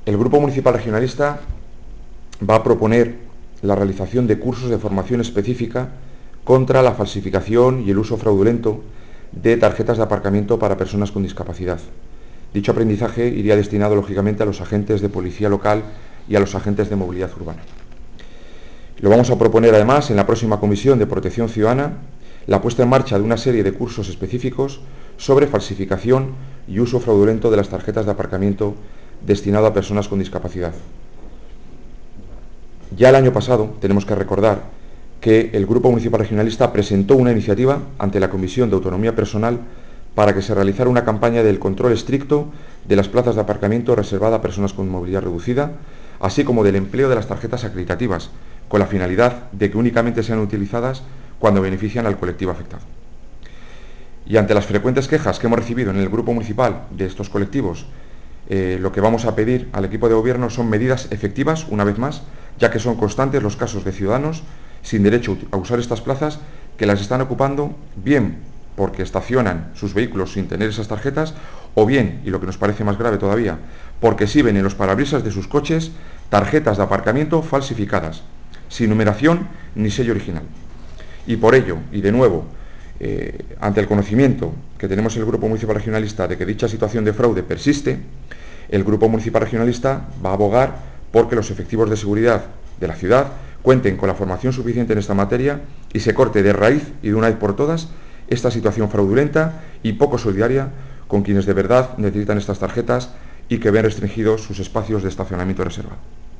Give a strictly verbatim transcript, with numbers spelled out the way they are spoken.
El Grupo Municipal Regionalista va a proponer la realización de cursos de formación específica contra la falsificación y el uso fraudulento de tarjetas de aparcamiento para personas con discapacidad. Dicho aprendizaje iría destinado, lógicamente, a los agentes de policía local y a los agentes de movilidad urbana. Lo vamos a proponer, además, en la próxima Comisión de Protección Ciudadana, la puesta en marcha de una serie de cursos específicos sobre falsificación y uso fraudulento de las tarjetas de aparcamiento destinado a personas con discapacidad. Ya el año pasado, tenemos que recordar, que el Grupo Municipal Regionalista presentó una iniciativa ante la Comisión de Autonomía Personal para que se realizara una campaña del control estricto de las plazas de aparcamiento reservadas a personas con movilidad reducida, así como del empleo de las tarjetas acreditativas, con la finalidad de que únicamente sean utilizadas cuando benefician al colectivo afectado. Y ante las frecuentes quejas que hemos recibido en el Grupo Municipal de estos colectivos, eh, lo que vamos a pedir al equipo de gobierno son medidas efectivas, una vez más, ya que son constantes los casos de ciudadanos sin derecho a usar estas plazas que las están ocupando bien porque estacionan sus vehículos sin tener esas tarjetas, o bien, y lo que nos parece más grave todavía, porque exhiben en los parabrisas de sus coches tarjetas de aparcamiento falsificadas, sin numeración ni sello original. Y por ello, y de nuevo, eh, ante el conocimiento que tenemos el Grupo Municipal Regionalista de que dicha situación de fraude persiste, el Grupo Municipal Regionalista va a abogar porque los efectivos de seguridad de la ciudad cuenten con la formación suficiente en esta materia y se corte de raíz y de una vez por todas esta situación fraudulenta y poco solidaria con quienes de verdad necesitan estas tarjetas y que ven restringidos sus espacios de estacionamiento reservado.